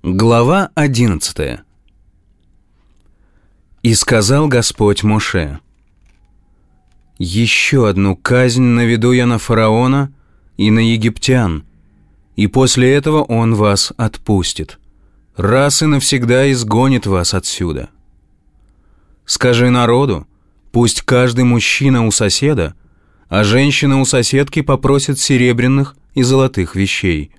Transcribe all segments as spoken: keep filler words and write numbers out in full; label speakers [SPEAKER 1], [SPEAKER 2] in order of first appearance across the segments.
[SPEAKER 1] Глава одиннадцатая. «И сказал Господь Моше: еще одну казнь наведу я на фараона и на египтян, и после этого он вас отпустит, раз и навсегда изгонит вас отсюда. Скажи народу, пусть каждый мужчина у соседа, а женщина у соседки попросит серебряных и золотых вещей».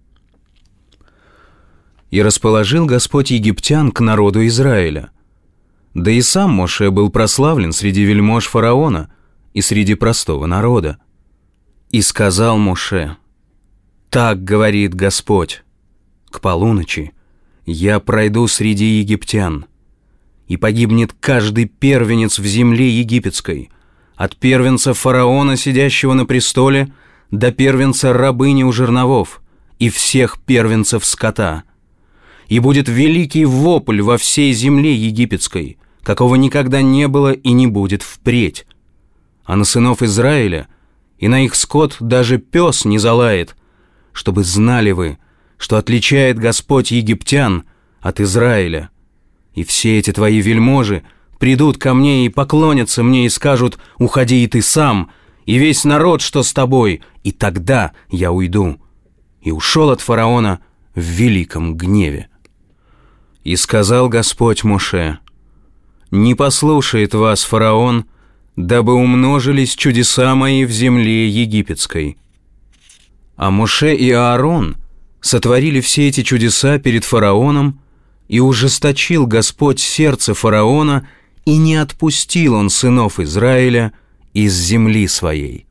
[SPEAKER 1] И расположил Господь египтян к народу Израиля. Да и сам Моше был прославлен среди вельмож фараона и среди простого народа. И сказал Моше: «Так говорит Господь: к полуночи я пройду среди египтян, и погибнет каждый первенец в земле египетской, от первенца фараона, сидящего на престоле, до первенца рабыни у жерновов, и всех первенцев скота. И будет великий вопль во всей земле египетской, какого никогда не было и не будет впредь. А на сынов Израиля и на их скот даже пес не залает, чтобы знали вы, что отличает Господь египтян от Израиля. И все эти твои вельможи придут ко мне и поклонятся мне и скажут: уходи и ты сам, и весь народ, что с тобой, и тогда я уйду». И ушел от фараона в великом гневе. И сказал Господь Моше: «Не послушает вас фараон, дабы умножились чудеса мои в земле египетской». А Моше и Аарон сотворили все эти чудеса перед фараоном, и ужесточил Господь сердце фараона, и не отпустил он сынов Израиля из земли своей.